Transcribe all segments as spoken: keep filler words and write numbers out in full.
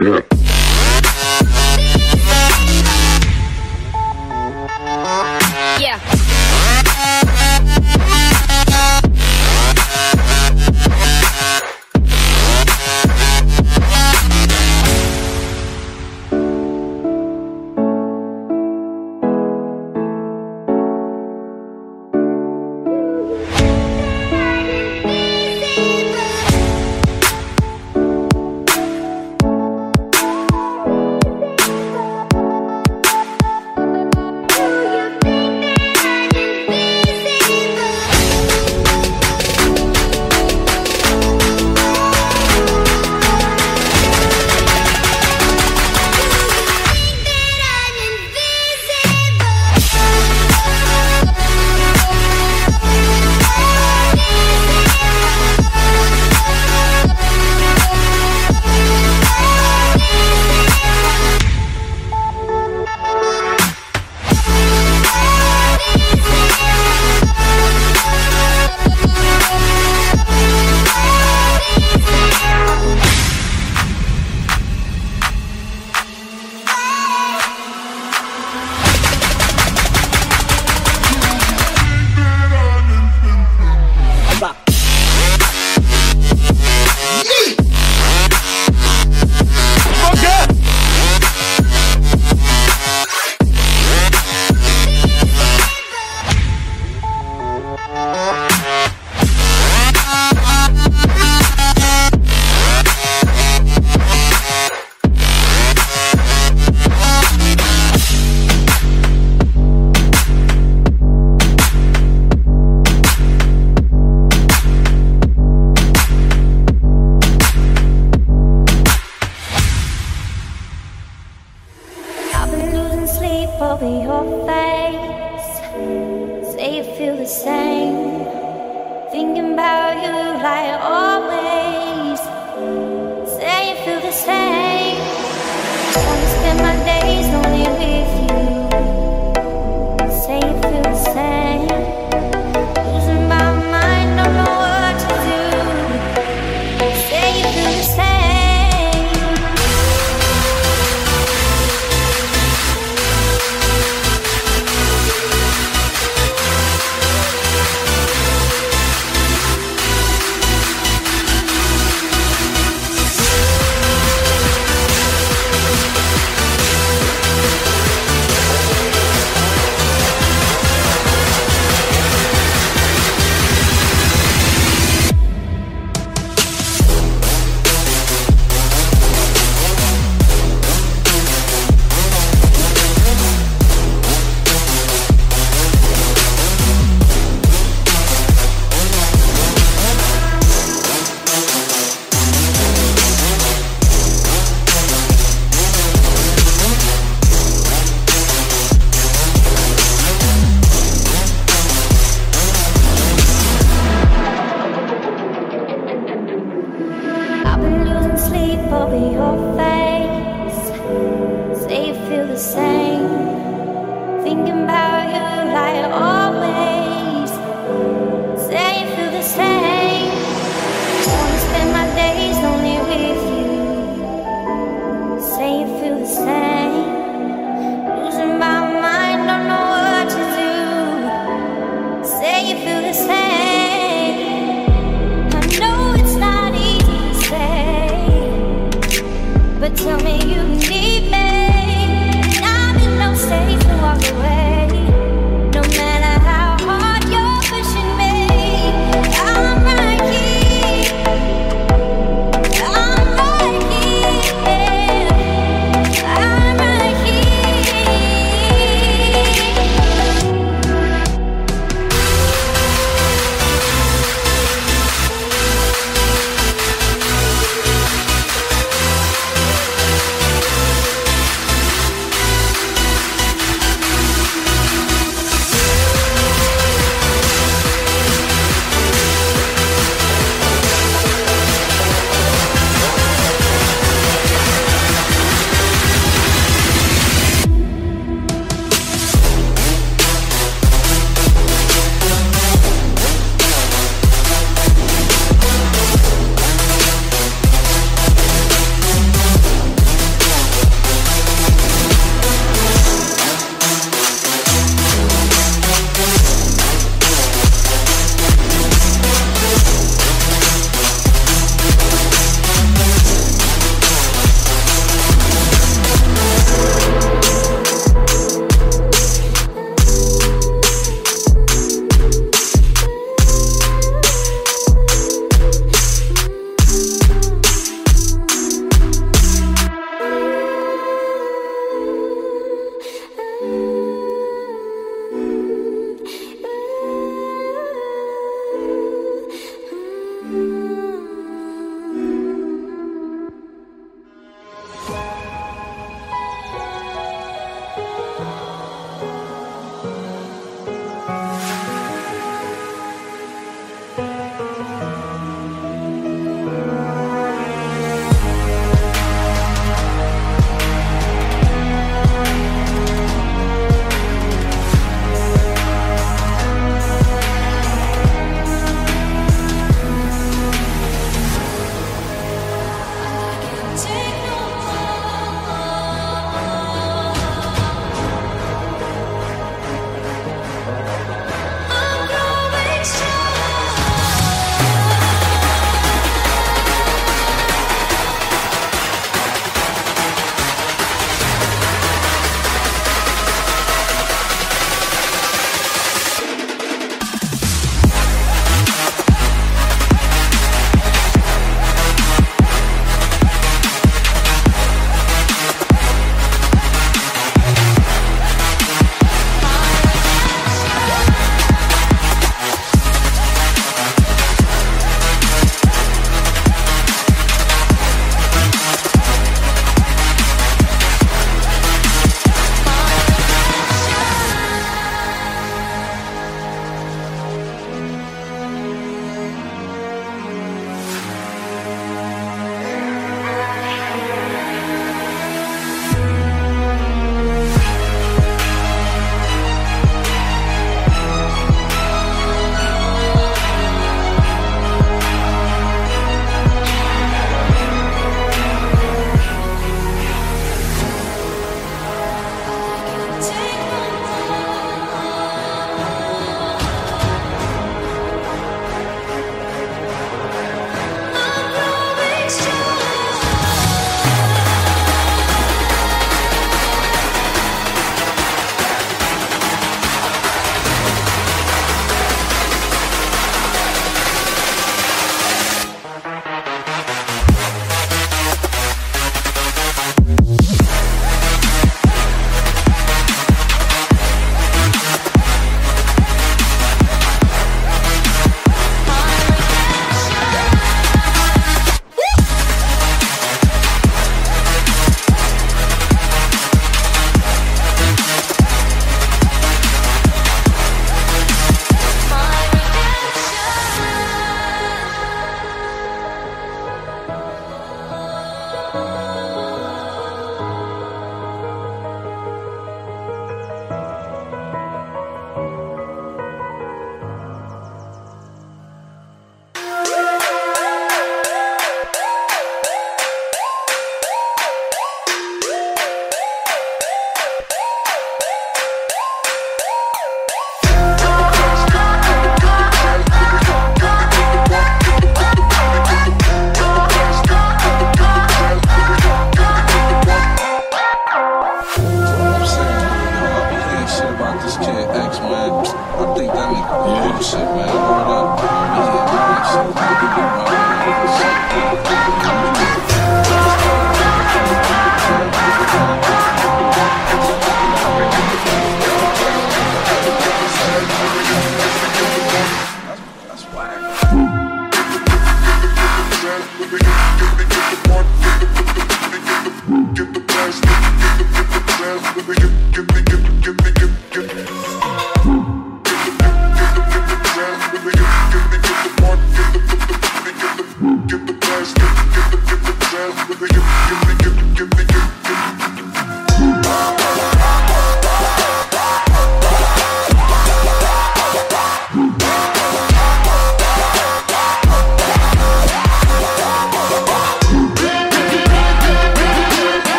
Tell me you need me, and I'm in no state to walk away. No matter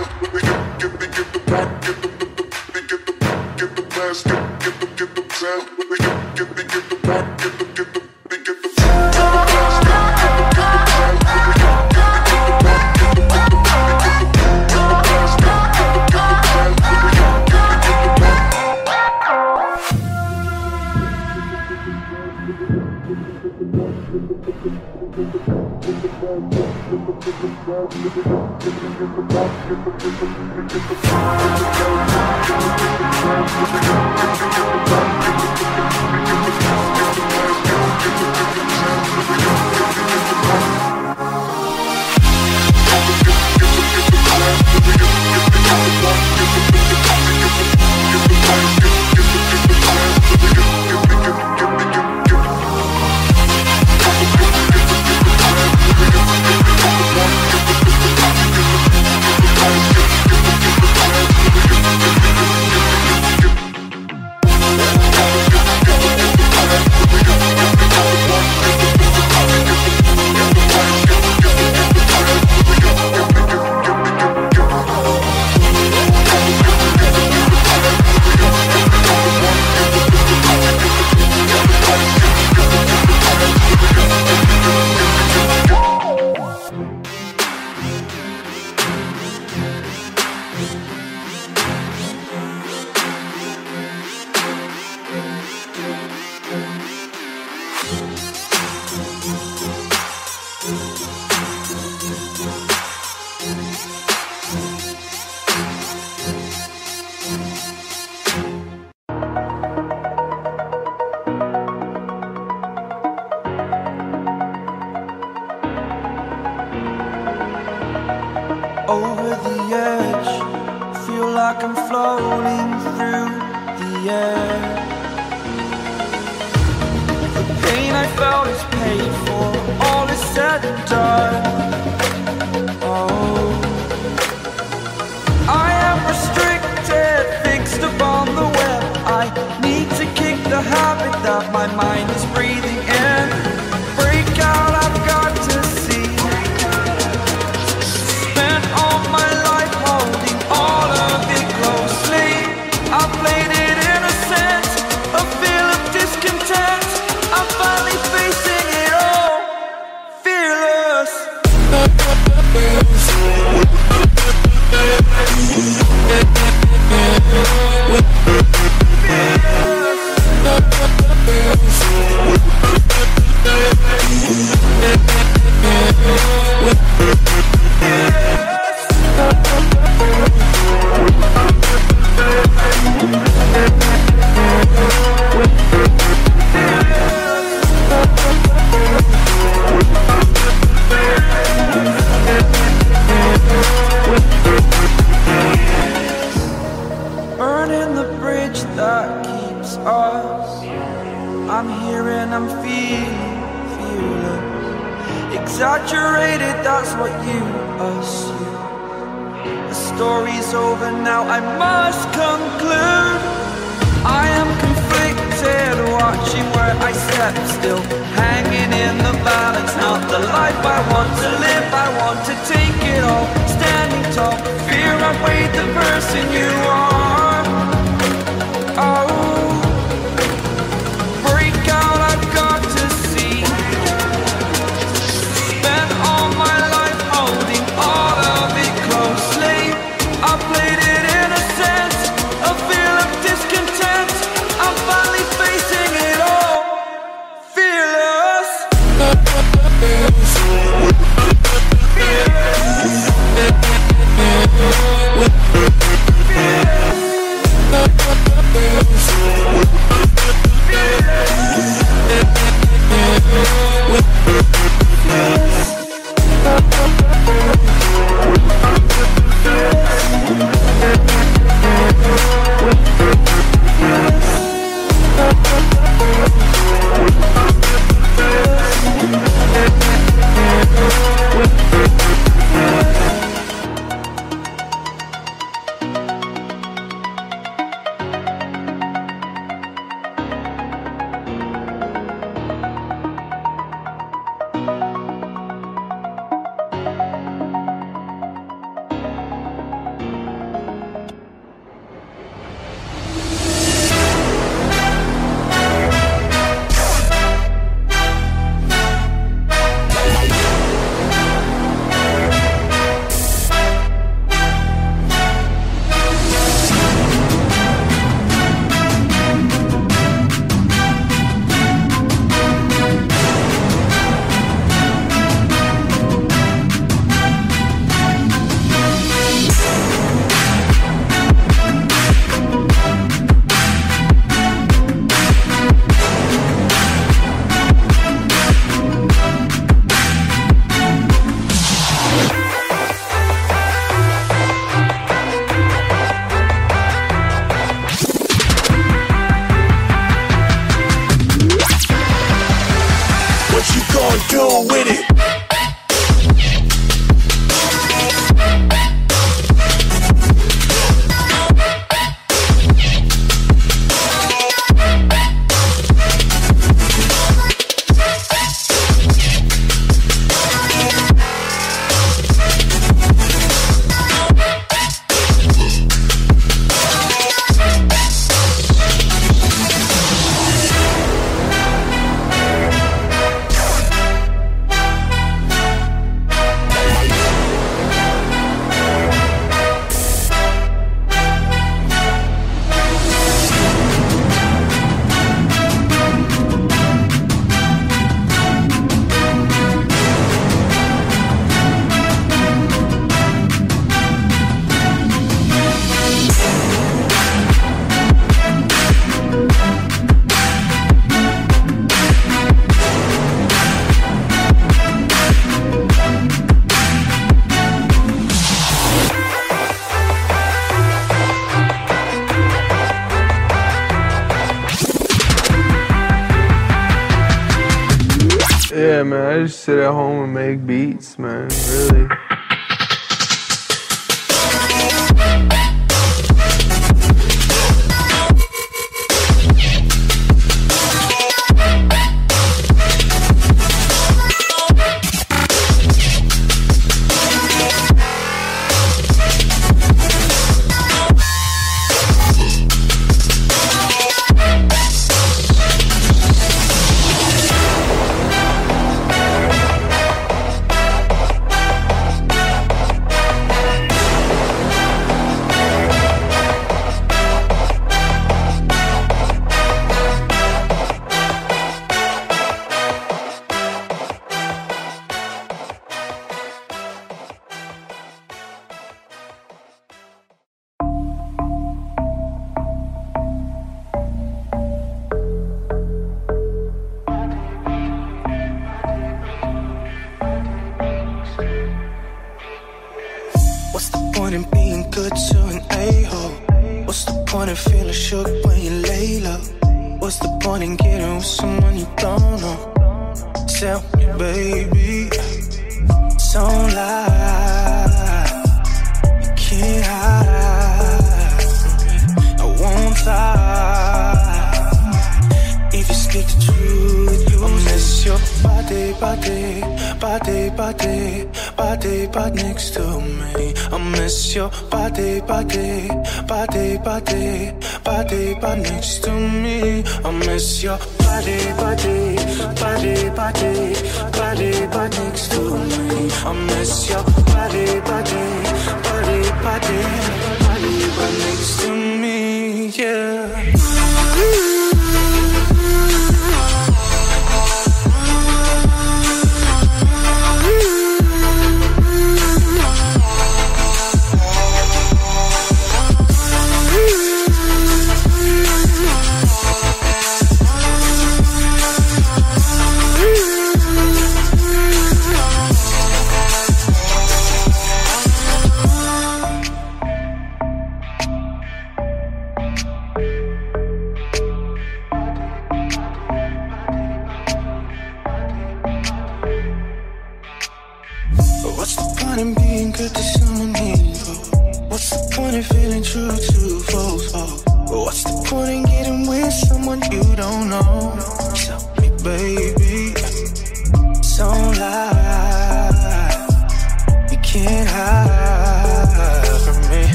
Over the edge, feel like I'm floating through the air. The pain I felt is paid for, all is said and done. Oh, I am restricted, fixed upon the web. I need to kick the habit that my mind is breathing in. Break out, I've got to see. Spent all my life holding all of it closely. I played it innocent, a feel of discontent. I'm finally facing it all, fearless. Burning the bridge that keeps us. I'm here and I'm feeling fearless. Exaggerated, that's what you assume. The story's over now, I must conclude. I am conflicted, watching where I step still, hanging in the balance. Not the life I want to live, I want to take it all. Standing tall, fear outweighed the person you are. Oh, break out, I've got to see. Spent all my life holding all of it closely. I played it innocent, a feel of discontent. I'm finally facing it all, fearless. Fearless. Fearless. man. I just sit at home and make beats, man, really.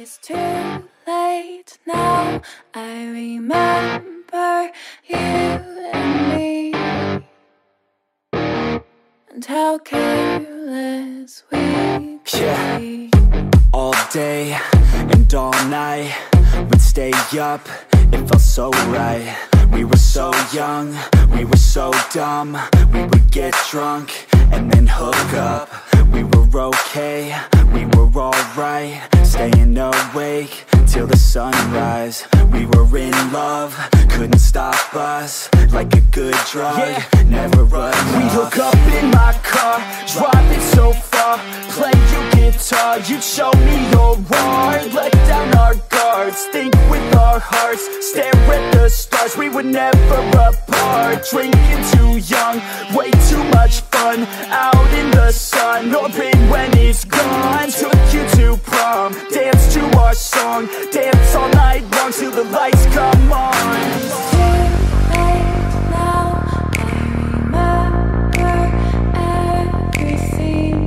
It's too late now. I remember you and me, and how careless we could Yeah. be. All day and all night, we'd stay up, it felt so right. We were so young, we were so dumb. We would get drunk and then hook up. We were okay, we were alright, staying awake till the sunrise. We were in love, couldn't stop us, like a good drug, yeah. Never run. We'd hook up in my car, driving so far, play your guitar, you'd show me your art, let down our guards, think with our hearts, stare at the stars. We were never apart, drinking too young, way too much fun, out in the sun, orbit when it's gone. Took you to prom, dance to our song, dance all night long till the lights come on. It's too late now. I remember everything,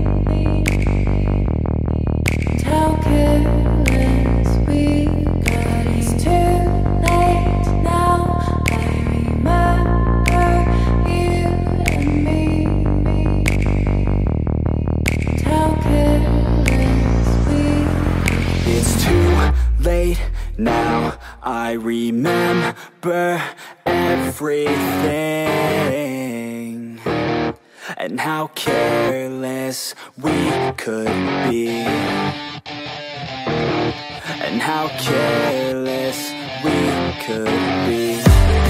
and how careless we got. It's too late now. I remember you and me, and how careless we got. It's too late now, I remember everything, and how careless we could be, and how careless we could be,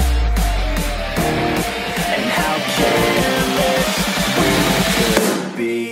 and how careless we could be.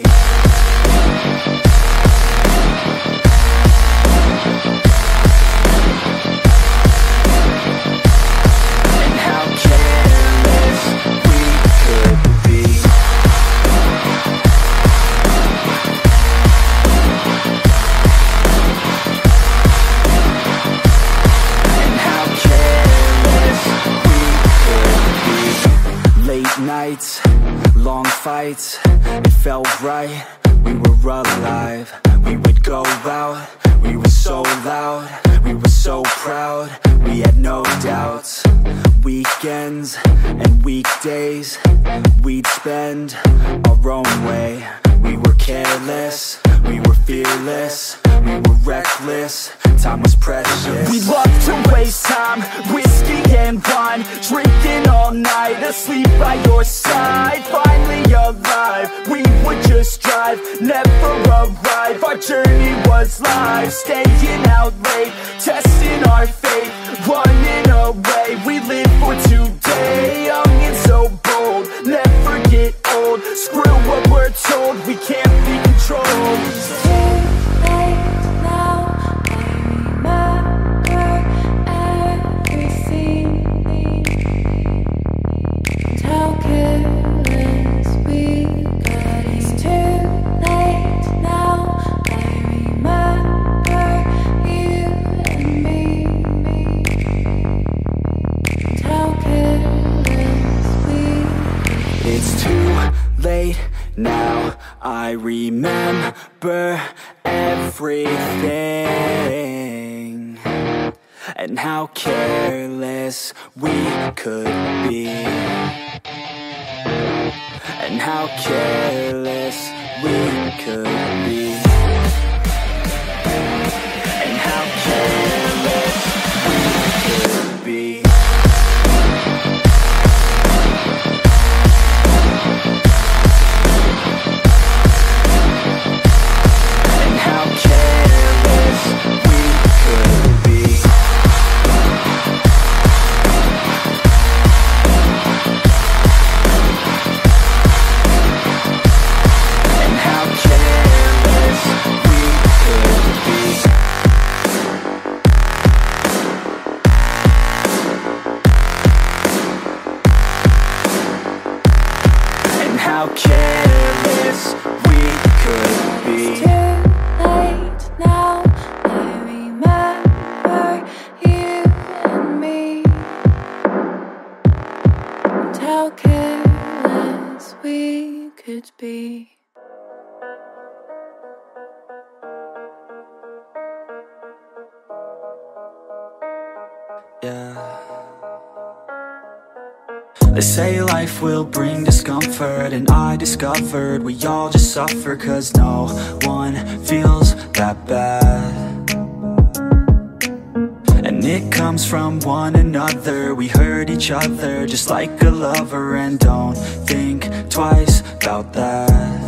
Nights, long fights, it felt right, we were alive. We would go out, we were so loud, we were so proud, we had no doubts. Weekends and weekdays, we'd spend our own way. We were careless, we were fearless, we were reckless, time was precious. We loved to waste time, whiskey and wine, drinking all night, asleep by your side. Finally alive, we would just drive, never arrive. Our journey was live, staying out late, testing our fate, running away. We live for today, young and so bold, never get old. Screw what we're told, we can't be controlled. It's too late now. I remember everything, and how careless we got. It's too late now. I remember you and me, and how careless we got. It's too late now, I remember everything, and how careless we could be, and how careless we could be, and how careless we could be. And how careless yeah. They say life will bring discomfort, and I discovered we all just suffer, cause no one feels that bad. And it comes from one another, we hurt each other just like a lover, and don't think twice about that.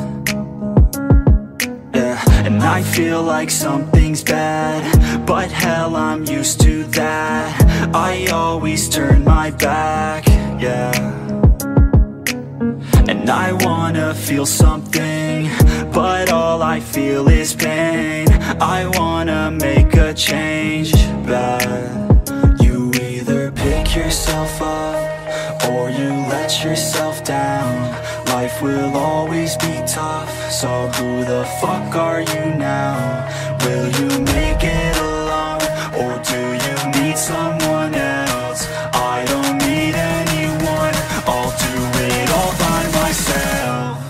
Yeah, and I feel like something's bad, but hell, I'm used to that. I always turn my back, yeah. And I wanna feel something, but all I feel is pain. I wanna make a change, but you either pick yourself up or you let yourself down. Life will always be tough, so who the fuck are you now? Will you make it alone, or do you need someone else? I don't need anyone, I'll do it all by myself.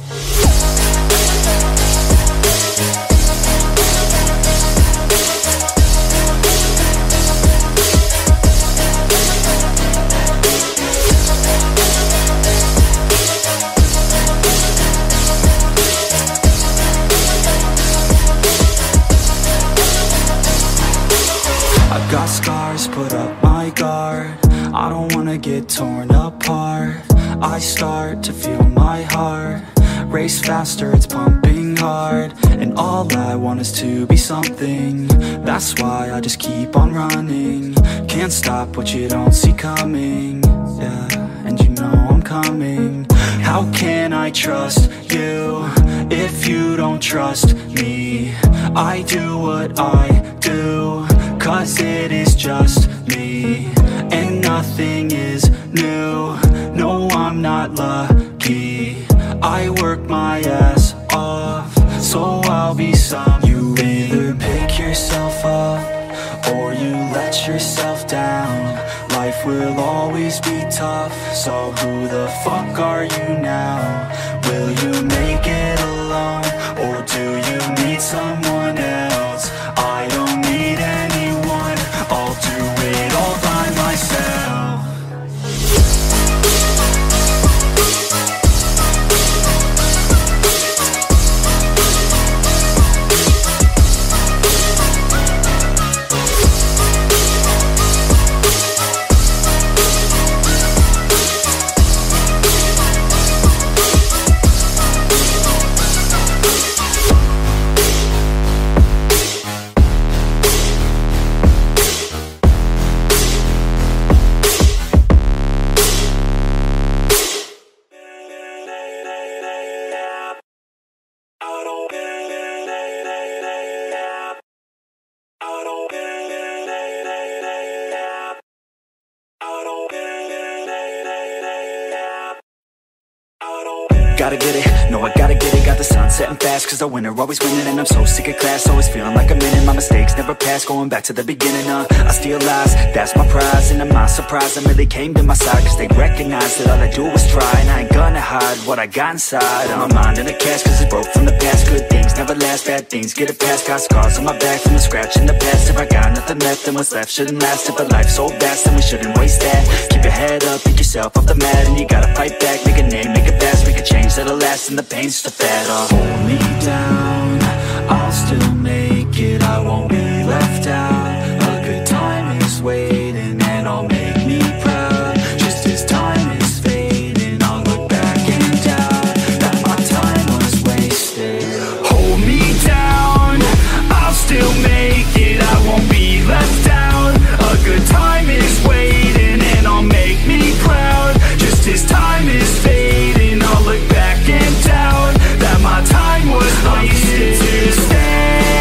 I've got scars, put up my guard. I don't wanna get torn apart. I start to feel my heart race faster, it's pumping hard. And all I want is to be something. That's why I just keep on running. Can't stop what you don't see coming. Yeah, and you know I'm coming. How can I trust you if you don't trust me? I do what I do, cause it is just me, and nothing is new. No, I'm not lucky. I work my ass off, so I'll be some. You either pick yourself up or you let yourself down. Life will always be tough, so who the fuck are you now? Will you make it alone, or do you need someone else? I don't need anyone, I'll do it all by myself. Gotta get it, no I gotta get it. Got the sun setting fast, cause the winner always winning. And I'm so sick of class, always feeling like I'm in it. My mistakes never pass, going back to the beginning. uh, I steal lies, that's my prize. And I'm not surprised, I really came to my side, cause they recognize that all I do is try. And I ain't gonna hide what I got inside. I'm my mind in a cast, cause it's broke from the past. Good things never last, bad things get it past. Got scars on my back from the scratch in the past. If I got nothing left, then what's left shouldn't last. If a life's so vast, then we shouldn't waste that. Keep your head up, pick yourself off the mat, and you gotta fight back, make a name, make it fast, make a change that'll last, and the pain's just a fad. uh. Hold me down, I'll still make it, I won't be left out. A good time is waiting, and I'll make me proud. Just as time is fading, I'll look back and doubt that my time was wasted. Hold me down, I'll still make it, I won't be left out. A good time is waiting, and I'll make me proud. Just as time is fading, I'll look back and doubt that my time was wasted. To stay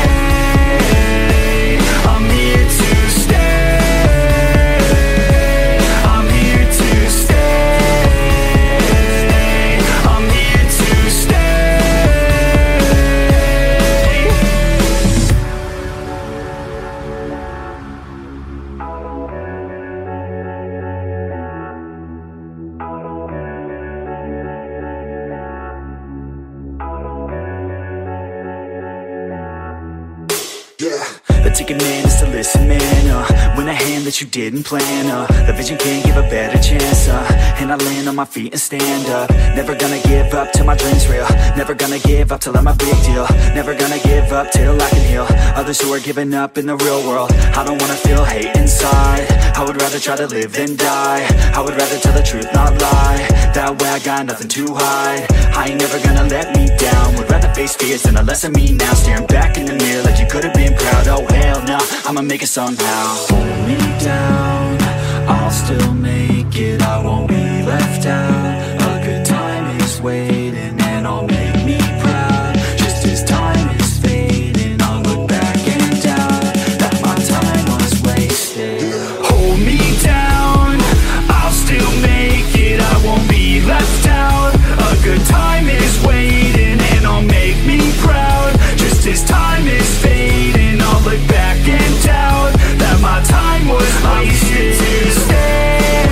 But take a minute to listen, man, uh, when a hand that you didn't plan, uh, the vision can't give a better chance, uh, and I land on my feet and stand up. Never gonna give up till my dream's real. Never gonna give up till I'm a big deal. Never gonna give up till I can heal others who are giving up in the real world. I don't wanna feel hate inside. I would rather try to live than die. I would rather tell the truth, not lie. That way I got nothing to hide. I ain't never gonna let me down. Would rather face fears than a less of me now. Staring back in the mirror like you could've been proud. Oh hell no, I'ma make it somehow. Hold me down, I'll still make it. I won't be left out. A good time is waiting and I'll make me proud. Just as time is fading, I'll look back and doubt that my time was wasted. Hold me down, I'll still make it. I won't be left out. A good time is waiting and I'll make me proud. Just as time is fading, I'll look back and doubt that my time was wasted. I'm here to stay.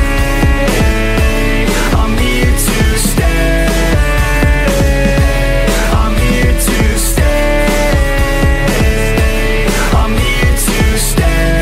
I'm here to stay. I'm here to stay. I'm here to stay.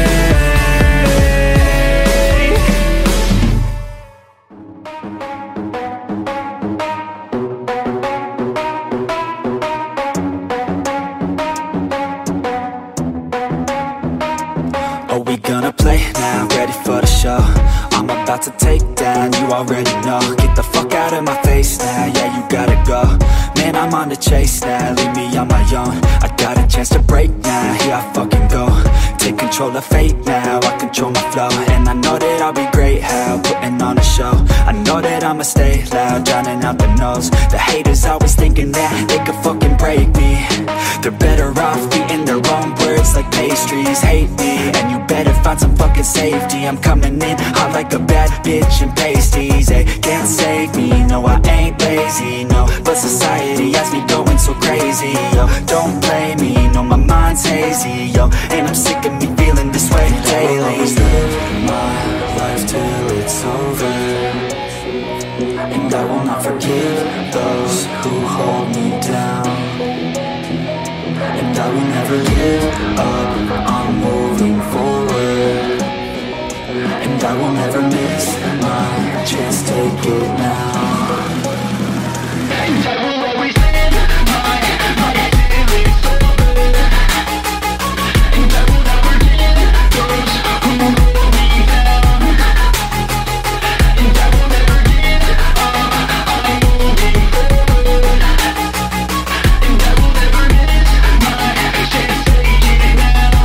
Are we gonna play now? Ready for the show? I'm about to take down, you already know. Get the fuck out of my face now, yeah, you gotta go. Man, I'm on the chase now, leave me on my own. I got a chance to break now, here I fucking go. Take control of fate now, I control my flow. And I know that I'll be great, how putting on a show. I know that I'ma stay loud, drowning out the noise. The haters always thinking that they could fucking break me. They're better off eating their own words like pastries. Hate me, and you better find some fucking safety. I'm coming in hot like a bad bitch and pasties. They can't save me, no I ain't lazy, no. But society has me going so crazy, yo. Don't blame me, no my mind's hazy, yo. And I'm sick of me feeling this way daily. I'll always live my life till it's over, and I will not forgive those who hold me down. And I will never give up, I'm moving forward. And I will never miss my chance, take it now. And I will always live my life till it's over. And I will never give those who hold me down. And I will never give up, I'm moving forward. And I will never miss my chance, take it now.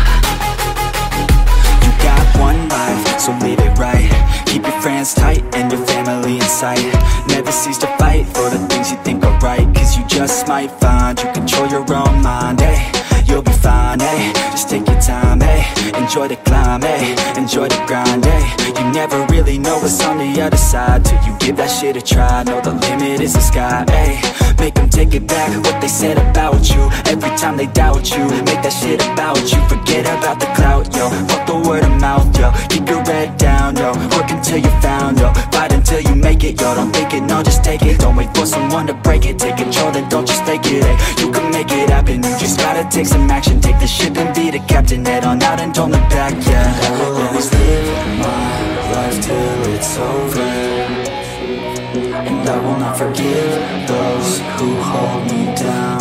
You got one life, so live it right. Keep your friends tight and your family in sight. Never cease to fight for the things you think are right. Cause you just might find you control your own mind, eh? You'll be fine, eh? Just take your time, eh? Enjoy the climb, eh? Enjoy the grind, eh? You never really know what's on the other side till you give that shit a try. Know the limit is the sky, eh? Make them take it back, what they said about you. Every time they doubt you, make that shit about you. Forget about the clout, yo. Fuck the word of mouth, yo. Keep your head down, yo. Work until you're found, yo. Fight until you make it, yo. Don't think it, no, just take it. Don't wait for someone to break it. Take control, then don't just take it, eh? You can make it happen, you just gotta take some action. Take the ship and be the captain. Head on out and don't look back, yeah. I will always live my life till it's over. And I will not forgive those who hold me down.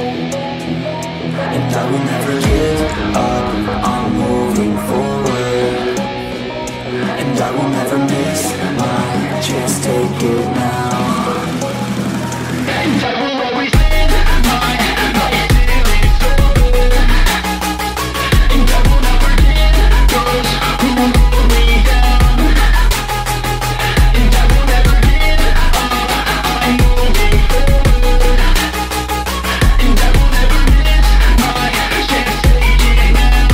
And I will never give up, I'm moving forward. And I will never miss my chance, take it now. And I will always live my life till it's over. And I will never give those who hold me down. And I will never give up, I'm moving forward. And I will never miss my chance, take it now.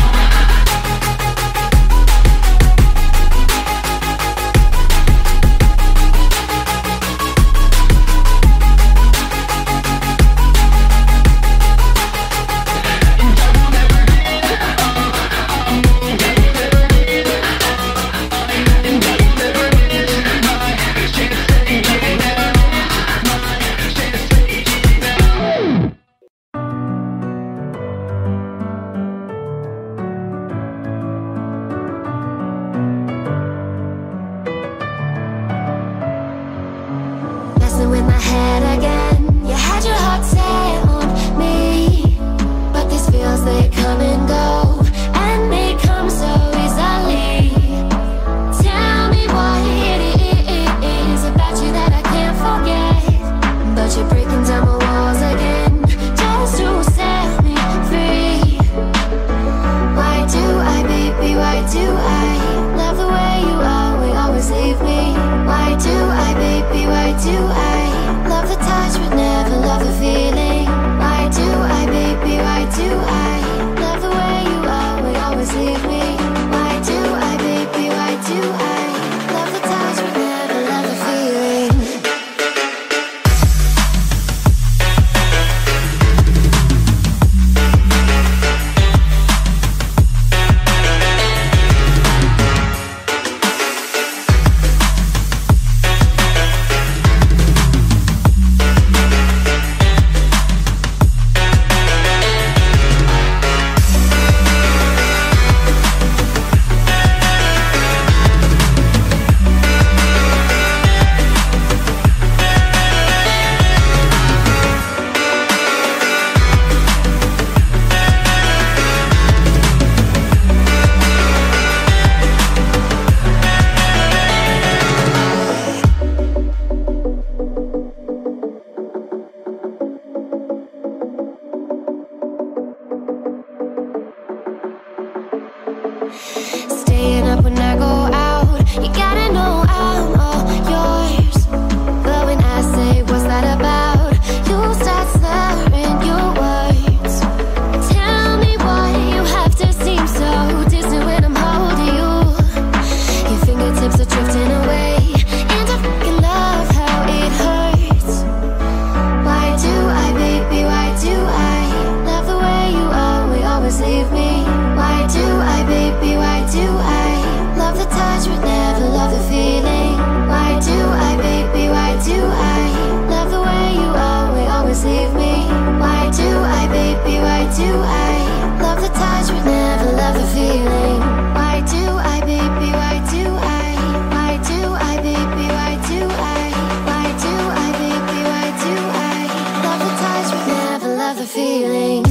come and go, and they come so easily. Tell me what it is about you that I can't forget, but you're breaking down my walls again just to set me free. Why do I, baby, why do I love the way you always, always leave me? Why do I, baby, why do I love the touch but never love the feeling? Why do I, baby, why do I love the way you always, always leave me? Why do I, baby, why do I love the touch but never love the feeling? Staying up when I go out, you gotta know I'm all yours. But when I say what's that about, you start slurring your words. Tell me why you have to seem so distant when I'm holding you. Your fingertips are drifting away, and I fucking love how it hurts. Why do I, baby, why do I love the way you always, always leave me? Why do I, baby, why do I love the touch but never love the feeling? Why do I, baby, why do I love the way you always, always leave me? Why do I, baby, why do I love the touch but never love the feeling? Why do I, baby, why do I? Why do I, baby, why do I? Why do I, baby, why do I love the touch but never love the feeling?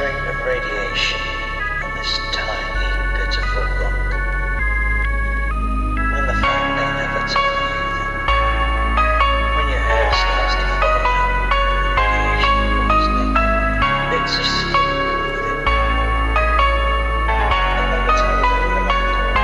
scattering of radiation on this tiny, pitiful rock. And the fact they never tell you that when your hair starts to fall out and the radiation poisoning, it's a secret within you. They'll never tell you that in the back.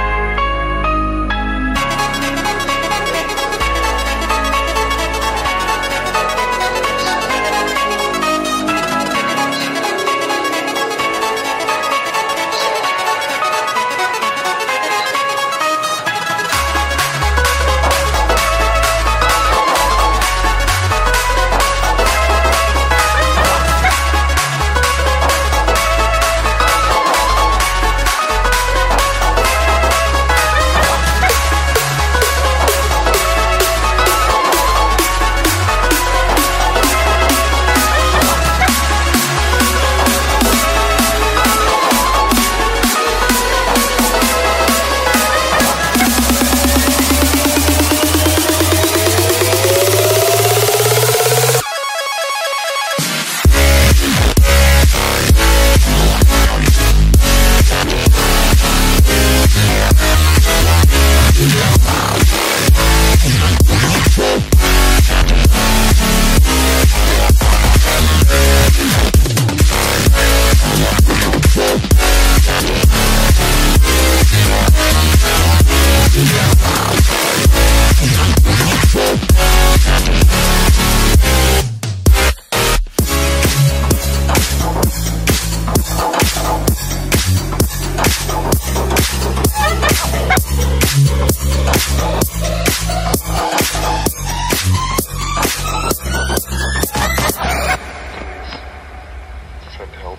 Send help.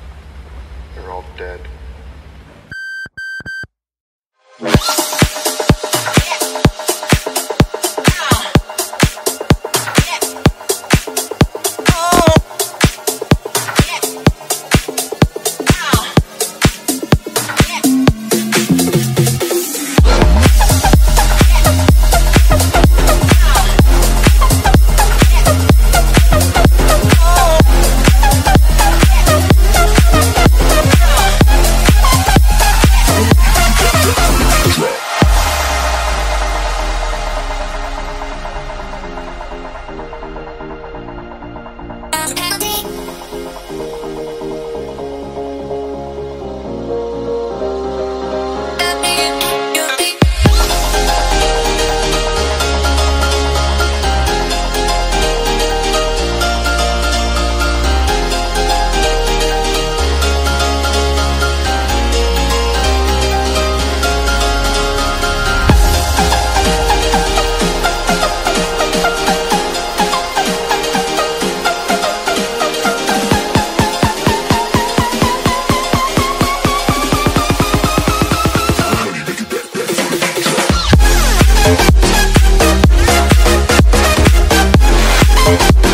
They're all dead. We'll be right back.